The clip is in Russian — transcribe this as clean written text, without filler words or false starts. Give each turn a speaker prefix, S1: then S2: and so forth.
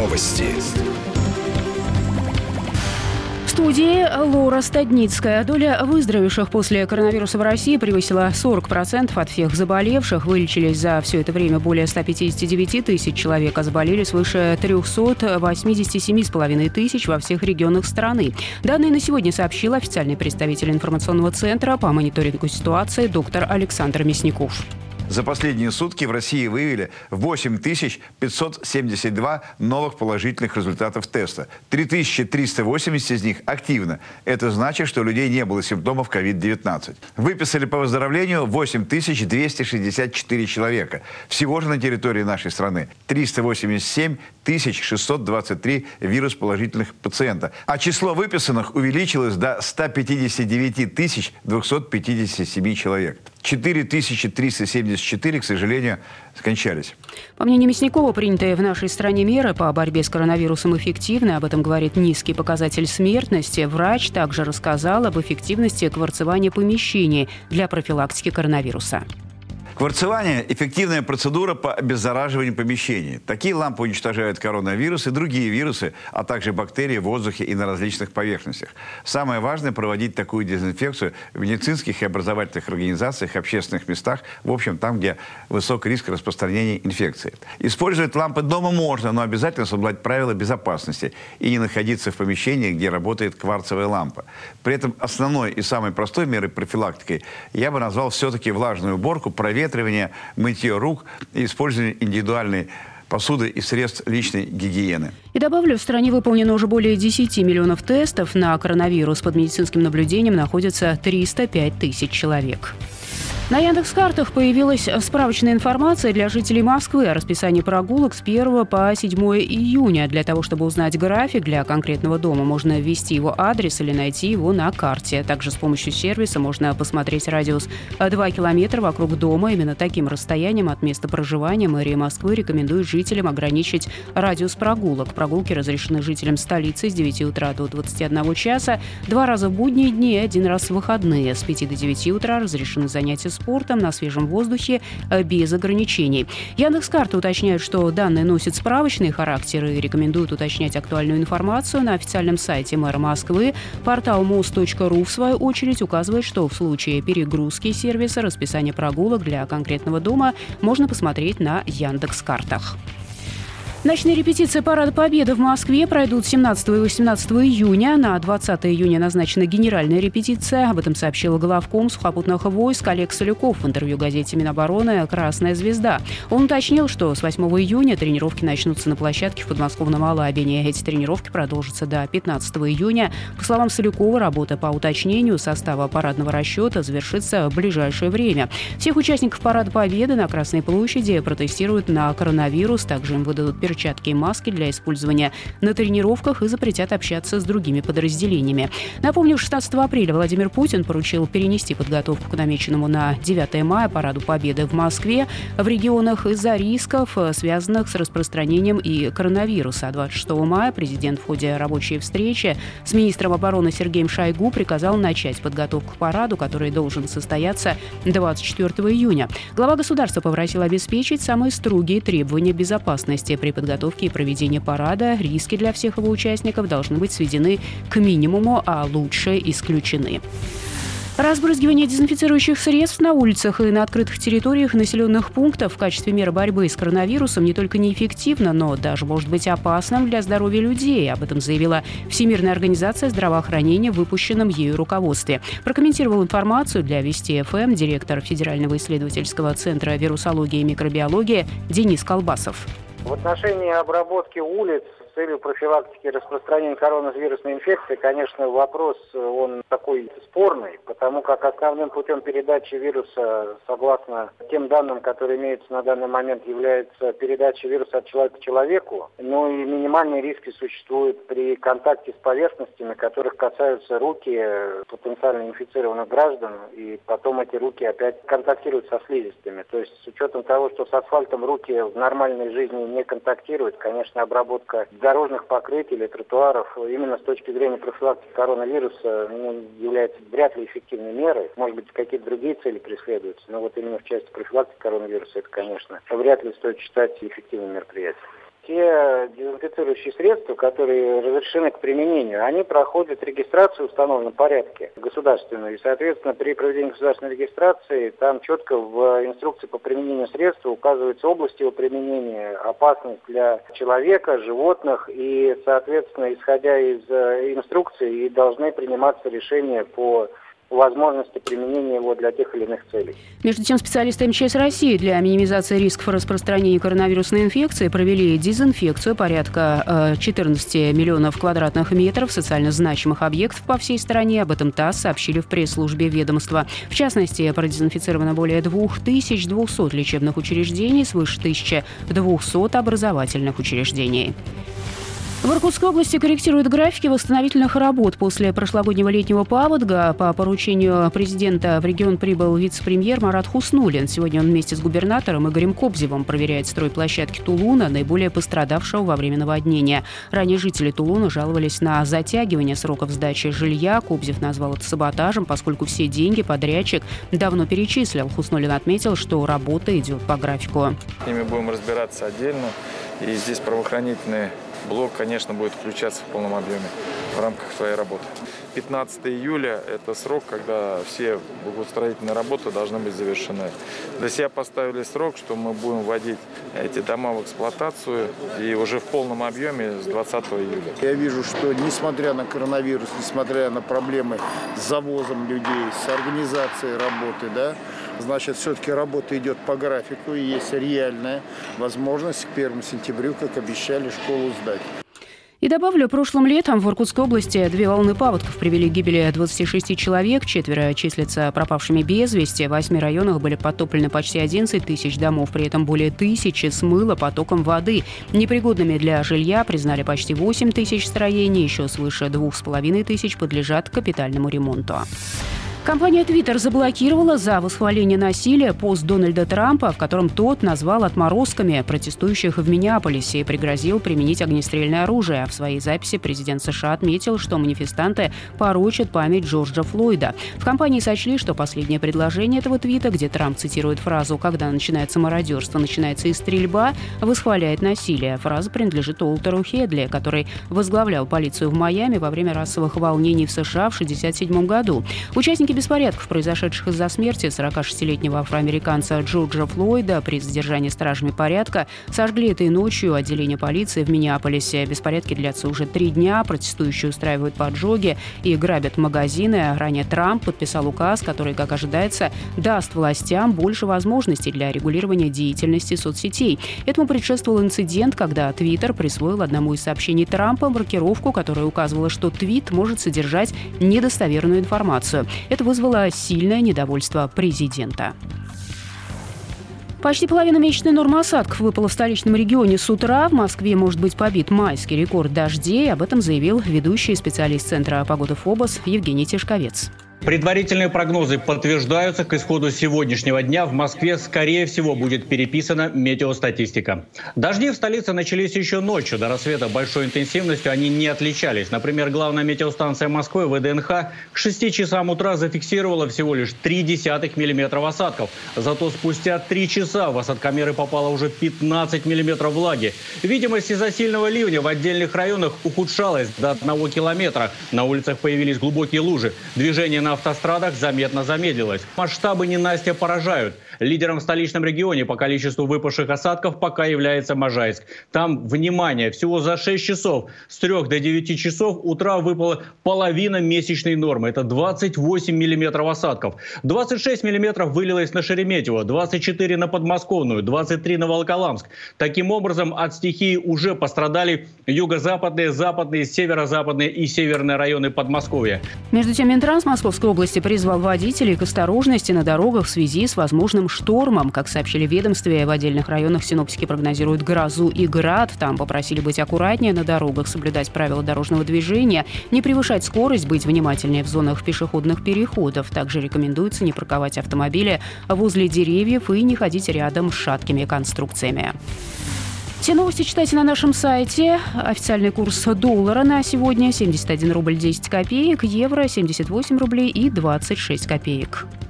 S1: Новости.
S2: В студии Лора Стадницкая. Доля выздоровевших после коронавируса в России превысила 40% от всех заболевших. Вылечились за все это время более 159 тысяч человек, а заболели свыше 387,5 тысяч во всех регионах страны. Данные на сегодня сообщил официальный представитель информационного центра по мониторингу ситуации доктор Александр Мясников.
S3: За последние сутки в России выявили 8572 новых положительных результатов теста. 3380 из них активно. Это значит, что у людей не было симптомов COVID-19. Выписали по выздоровлению 8264 человека. Всего же на территории нашей страны 387 623 вирус-положительных пациента. А число выписанных увеличилось до 159 257 человек. 4374, к сожалению, скончались.
S2: По мнению Мясникова, принятые в нашей стране меры по борьбе с коронавирусом эффективны. Об этом говорит низкий показатель смертности. Врач также рассказал об эффективности кварцевания помещений для профилактики коронавируса.
S3: Кварцевание – эффективная процедура по обеззараживанию помещений. Такие лампы уничтожают коронавирус и другие вирусы, а также бактерии в воздухе и на различных поверхностях. Самое важное – проводить такую дезинфекцию в медицинских и образовательных организациях, общественных местах, в общем, там, где высок риск распространения инфекции. Использовать лампы дома можно, но обязательно соблюдать правила безопасности и не находиться в помещении, где работает кварцевая лампа. При этом основной и самой простой мерой профилактики я бы назвал все-таки влажную уборку, проветривание, мытье рук и использование индивидуальной посуды и средств личной гигиены.
S2: И добавлю, в стране выполнено уже более 10 миллионов тестов на коронавирус. Под медицинским наблюдением находится 305 тысяч человек. На Яндекс.Картах появилась справочная информация для жителей Москвы о расписании прогулок с 1 по 7 июня. Для того, чтобы узнать график для конкретного дома, можно ввести его адрес или найти его на карте. Также с помощью сервиса можно посмотреть радиус 2 километра вокруг дома. Именно таким расстоянием от места проживания мэрия Москвы рекомендует жителям ограничить радиус прогулок. Прогулки разрешены жителям столицы с 9 утра до 21 часа, 2 раза в будние дни и 1 раз в выходные. С 5 до 9 утра разрешены занятия спортом на свежем воздухе без ограничений. Яндекс.Карты уточняют, что данные носят справочный характер и рекомендуют уточнять актуальную информацию на официальном сайте мэра Москвы. Портал most.ru, в свою очередь, указывает, что в случае перегрузки сервиса расписание прогулок для конкретного дома можно посмотреть на Яндекс.Картах. Ночные репетиции Парада Победы в Москве пройдут 17 и 18 июня. На 20 июня назначена генеральная репетиция. Об этом сообщил главком сухопутных войск Олег Соляков в интервью газете Минобороны «Красная звезда». Он уточнил, что с 8 июня тренировки начнутся на площадке в подмосковном Алабине. Эти тренировки продолжатся до 15 июня. По словам Солякова, работа по уточнению состава парадного расчета завершится в ближайшее время. Всех участников Парада Победы на Красной площади протестируют на коронавирус. Также им выдадут перчатки и маски для использования на тренировках и запретят общаться с другими подразделениями. Напомню, 16 апреля Владимир Путин поручил перенести подготовку к намеченному на 9 мая Параду Победы в Москве в регионах из-за рисков, связанных с распространением и коронавируса. 26 мая президент в ходе рабочей встречи с министром обороны Сергеем Шойгу приказал начать подготовку к параду, который должен состояться 24 июня. Глава государства попросил обеспечить самые строгие требования безопасности при подготовки и проведении парада. Риски для всех его участников должны быть сведены к минимуму, а лучше исключены. Разбрызгивание дезинфицирующих средств на улицах и на открытых территориях населенных пунктов в качестве меры борьбы с коронавирусом не только неэффективно, но даже может быть опасным для здоровья людей. Об этом заявила Всемирная организация здравоохранения в выпущенном ею руководстве. Прокомментировал информацию для Вести ФМ директор Федерального исследовательского центра вирусологии и микробиологии Денис Колбасов.
S4: В отношении обработки улиц с целью профилактики распространения коронавирусной инфекции, конечно, вопрос, он такой спорный, потому как основным путем передачи вируса, согласно тем данным, которые имеются на данный момент, является передача вируса от человека к человеку, но и минимальные риски существуют при контакте с поверхностями, которых касаются руки потенциально инфицированных граждан, и потом эти руки опять контактируют со слизистыми. То есть с учетом того, что с асфальтом руки в нормальной жизни не контактируют, конечно, обработка дорожных покрытий или тротуаров именно с точки зрения профилактики коронавируса является вряд ли эффективной мерой. Может быть, какие-то другие цели преследуются, но вот именно в части профилактики коронавируса это, конечно, вряд ли стоит считать эффективным мероприятием. все дезинфицирующие средства, которые разрешены к применению, они проходят регистрацию в установленном порядке государственную. И, соответственно, при проведении государственной регистрации там четко в инструкции по применению средства указываются области его применения, опасность для человека, животных. И, соответственно, исходя из инструкции, и должны приниматься решения по возможности применения его для тех или иных целей.
S2: Между тем, специалисты МЧС России для минимизации рисков распространения коронавирусной инфекции провели дезинфекцию порядка 14 миллионов квадратных метров социально значимых объектов по всей стране. Об этом ТАСС сообщили в пресс-службе ведомства. В частности, продезинфицировано более 2200 лечебных учреждений, свыше 1200 образовательных учреждений. В Иркутской области корректируют графики восстановительных работ после прошлогоднего летнего паводка. По поручению президента в регион прибыл вице-премьер Марат Хуснуллин. Сегодня он вместе с губернатором Игорем Кобзевым проверяет стройплощадки Тулуна, наиболее пострадавшего во время наводнения. Ранее жители Тулуна жаловались на затягивание сроков сдачи жилья. Кобзев назвал это саботажем, поскольку все деньги подрядчик давно перечислил. Хуснуллин отметил, что работа идет по графику.
S1: С ними будем разбираться отдельно. И здесь правоохранительный блок, конечно, будет включаться в полном объеме в рамках своей работы. 15 июля – это срок, когда все благоустроительные работы должны быть завершены. Для себя поставили срок, что мы будем вводить эти дома в эксплуатацию и уже в полном объеме с 20 июля.
S5: Я вижу, что несмотря на коронавирус, несмотря на проблемы с завозом людей, с организацией работы, значит, все-таки работа идет по графику и есть реальная возможность к 1 сентябрю, как обещали, школу сдать.
S2: И добавлю, прошлым летом в Иркутской области 2 волны паводков привели к гибели 26 человек, 4 числятся пропавшими без вести. В 8 районах были потоплены почти 11 тысяч домов, при этом более 1000 смыло потоком воды. Непригодными для жилья признали почти 8 тысяч строений, еще свыше 2500 подлежат капитальному ремонту. Компания Twitter заблокировала за восхваление насилия пост Дональда Трампа, в котором тот назвал отморозками протестующих в Миннеаполисе и пригрозил применить огнестрельное оружие. В своей записи президент США отметил, что манифестанты порочат память Джорджа Флойда. В компании сочли, что последнее предложение этого твита, где Трамп цитирует фразу «Когда начинается мародерство, начинается и стрельба», восхваляет насилие. Фраза принадлежит Уолтеру Хедли, который возглавлял полицию в Майами во время расовых волнений в США в 1967 году. Участники беспорядков, произошедших из-за смерти 46-летнего афроамериканца Джорджа Флойда при задержании стражами порядка, сожгли этой ночью отделение полиции в Миннеаполисе. Беспорядки длятся уже 3 дня, протестующие устраивают поджоги и грабят магазины. Ранее Трамп подписал указ, который, как ожидается, даст властям больше возможностей для регулирования деятельности соцсетей. Этому предшествовал инцидент, когда Твиттер присвоил одному из сообщений Трампа маркировку, которая указывала, что твит может содержать недостоверную информацию. Это вызвало сильное недовольство президента. Почти половина месячной нормы осадков выпала в столичном регионе с утра. В Москве может быть побит майский рекорд дождей. Об этом заявил ведущий специалист Центра погоды ФОБОС Евгений Тишковец.
S6: Предварительные прогнозы подтверждаются. К исходу сегодняшнего дня в Москве, скорее всего, будет переписана метеостатистика. Дожди в столице начались еще ночью. До рассвета большой интенсивностью они не отличались. Например, главная метеостанция Москвы, ВДНХ, к 6 часам утра зафиксировала всего лишь 0,3 мм осадков. Зато спустя 3 часа в осадкомеры попало уже 15 мм влаги. Видимость из-за сильного ливня в отдельных районах ухудшалась до 1 километра. На улицах появились глубокие лужи. Движение на автострадах заметно замедлилось. Масштабы ненастья поражают. Лидером в столичном регионе по количеству выпавших осадков пока является Можайск. Там, внимание, всего за 6 часов с 3 до 9 часов утра выпала половина месячной нормы. Это 28 миллиметров осадков. 26 миллиметров вылилось на Шереметьево, 24 на Подмосковную, 23 на Волоколамск. Таким образом, от стихии уже пострадали юго-западные, западные, северо-западные и северные районы Подмосковья.
S2: Между тем, Минтранс Московской области призвал водителей к осторожности на дорогах в связи с возможным штормом. Как сообщили в ведомстве, в отдельных районах синоптики прогнозируют грозу и град. Там попросили быть аккуратнее на дорогах, соблюдать правила дорожного движения, не превышать скорость, быть внимательнее в зонах пешеходных переходов. Также рекомендуется не парковать автомобили возле деревьев и не ходить рядом с шаткими конструкциями. Все новости читайте на нашем сайте. Официальный курс доллара на сегодня 71 рубль 10 копеек, евро 78 рублей и 26 копеек.